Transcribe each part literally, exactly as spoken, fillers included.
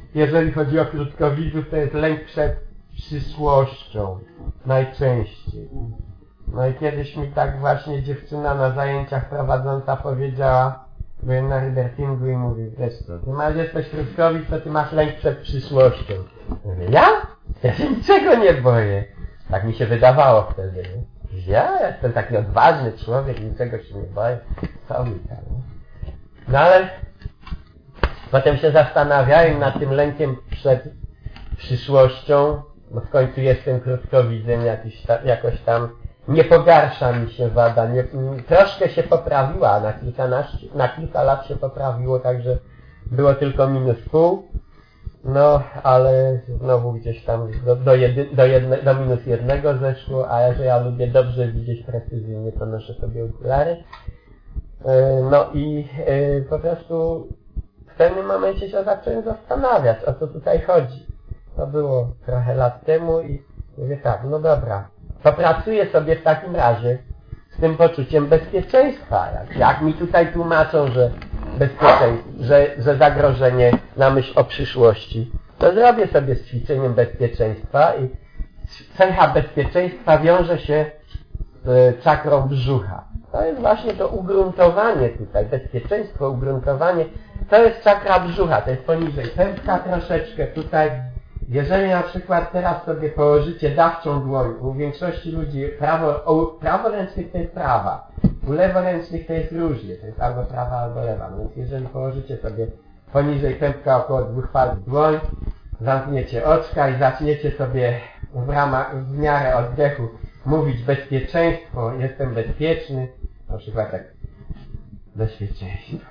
jeżeli chodzi o krótkowidzów, to jest lęk przed przyszłością. Najczęściej. No i kiedyś mi tak właśnie dziewczyna na zajęciach prowadząca powiedziała, byłem na Rybertingu i mówi, wiesz co, ty masz, jesteś krótkowic, to ty masz lęk przed przyszłością. Mówię, ja? Ja się niczego nie boję. Tak mi się wydawało wtedy, nie? Ja jestem taki odważny człowiek, niczego się nie boję. Co mi tam, nie? No ale potem się zastanawiałem nad tym lękiem przed przyszłością, bo w końcu jestem krótkowidzem, jakiś ta, jakoś tam nie pogarsza mi się wada, nie, troszkę się poprawiła, na kilkanaście, na kilka lat się poprawiło, także było tylko minus pół, no ale znowu gdzieś tam do, do, jedy, do, jedne, do minus jednego zeszło, a że ja lubię dobrze widzieć precyzyjnie, to noszę sobie okulary. No i po prostu w pewnym momencie się zacząłem zastanawiać, o co tutaj chodzi. To było trochę lat temu i mówię tak, no dobra, popracuję sobie w takim razie z tym poczuciem bezpieczeństwa. Jak, jak mi tutaj tłumaczą, że bezpieczeństwo, że, że zagrożenie na myśl o przyszłości, to zrobię sobie z ćwiczeniem bezpieczeństwa i cecha bezpieczeństwa wiąże się z czakrą brzucha. To jest właśnie to ugruntowanie tutaj, bezpieczeństwo, ugruntowanie, to jest czakra brzucha, to jest poniżej pępka troszeczkę tutaj. Jeżeli na przykład teraz sobie położycie dawczą dłoń, u większości ludzi prawo, u praworęcznych to jest prawa, u leworęcznych to jest różnie, to jest albo prawa, albo lewa. No więc jeżeli położycie sobie poniżej pępka około dwóch palców dłoń, zamkniecie oczka i zaczniecie sobie w ramach, w miarę oddechu mówić bezpieczeństwo, jestem bezpieczny, na przykład tak, bezpieczeństwo,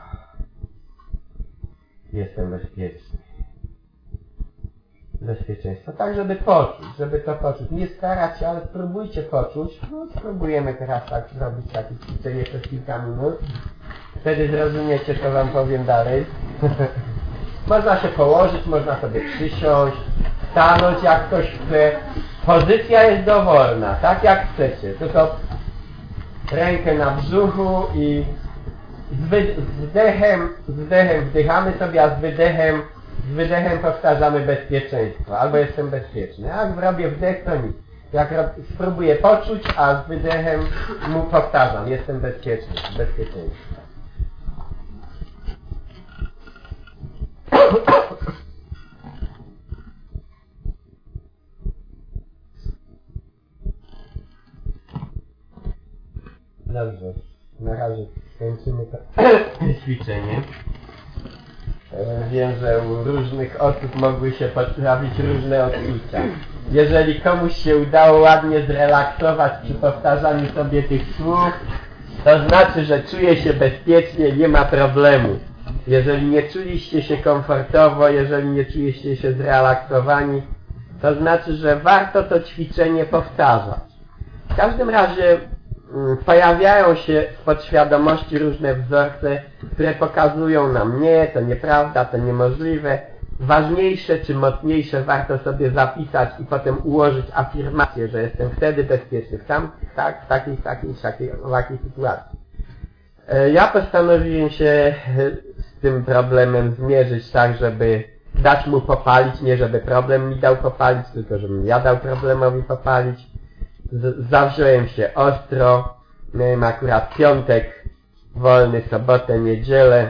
jestem bezpieczny. Bezpieczeństwo, tak żeby poczuć, żeby to poczuć. Nie starać się, ale spróbujcie poczuć. No, spróbujemy teraz tak zrobić takie ćwiczenie przez kilka minut. Wtedy zrozumiecie, co wam powiem dalej. Można się położyć, można sobie przysiąść, stanąć jak ktoś chce. Pozycja jest dowolna, tak jak chcecie. Tylko rękę na brzuchu i z, wy, z wdechem, z wdechem wdychamy sobie, a z wydechem Z wydechem powtarzamy bezpieczeństwo, albo jestem bezpieczny. Jak robię wdech, to nic. Jak rob, spróbuję poczuć, a z wydechem mu powtarzam, jestem bezpieczny, bezpieczeństwo. Dobrze, na razie skończymy to ćwiczenie. Wiem, że u różnych osób mogły się pojawić różne odczucia. Jeżeli komuś się udało ładnie zrelaksować przy powtarzaniu sobie tych słów, to znaczy, że czuje się bezpiecznie, nie ma problemu. Jeżeli nie czuliście się komfortowo, jeżeli nie czujecie się zrelaksowani, to znaczy, że warto to ćwiczenie powtarzać. W każdym razie pojawiają się w podświadomości różne wzorce, które pokazują nam, nie, to nieprawda, to niemożliwe. Ważniejsze czy mocniejsze warto sobie zapisać i potem ułożyć afirmację, że jestem wtedy bezpieczny w, tam, tak, w takiej, takiej, takiej, takiej sytuacji. Ja postanowiłem się z tym problemem zmierzyć tak, żeby dać mu popalić, nie żeby problem mi dał popalić, tylko żebym ja dał problemowi popalić. Zawziąłem się ostro, miałem akurat piątek wolny, sobotę, niedzielę.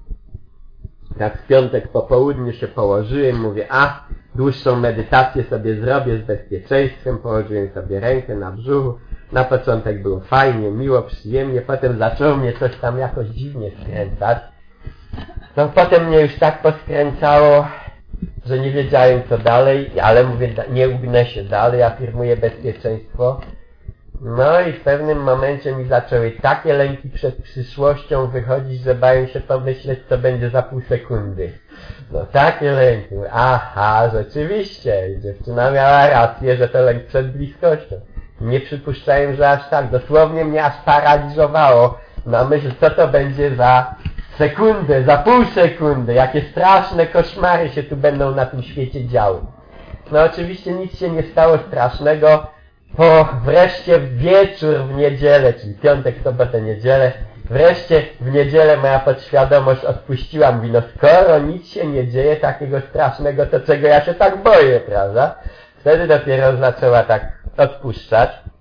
Jak w piątek po południu się położyłem, mówię, a dłuższą medytację sobie zrobię z bezpieczeństwem, położyłem sobie rękę na brzuchu. Na początek było fajnie, miło, przyjemnie, potem zaczęło mnie coś tam jakoś dziwnie skręcać. No potem mnie już tak poskręcało, że nie wiedziałem co dalej, ale mówię, nie ugnę się dalej, afirmuję bezpieczeństwo. No i w pewnym momencie mi zaczęły takie lęki przed przyszłością wychodzić, że bałem się pomyśleć, co będzie za pół sekundy. No takie lęki. Aha, rzeczywiście, dziewczyna miała rację, że to lęk przed bliskością. Nie przypuszczałem, że aż tak, dosłownie mnie aż paraliżowało na myśl, co to będzie za sekundę, za pół sekundy, jakie straszne koszmary się tu będą na tym świecie działy. No oczywiście nic się nie stało strasznego, po wreszcie w wieczór w niedzielę, czyli piątek, sobotę, niedzielę, Wreszcie w niedzielę moja podświadomość odpuściła, mówi, no skoro nic się nie dzieje takiego strasznego, to czego ja się tak boję, prawda? Wtedy dopiero zaczęła tak odpuszczać.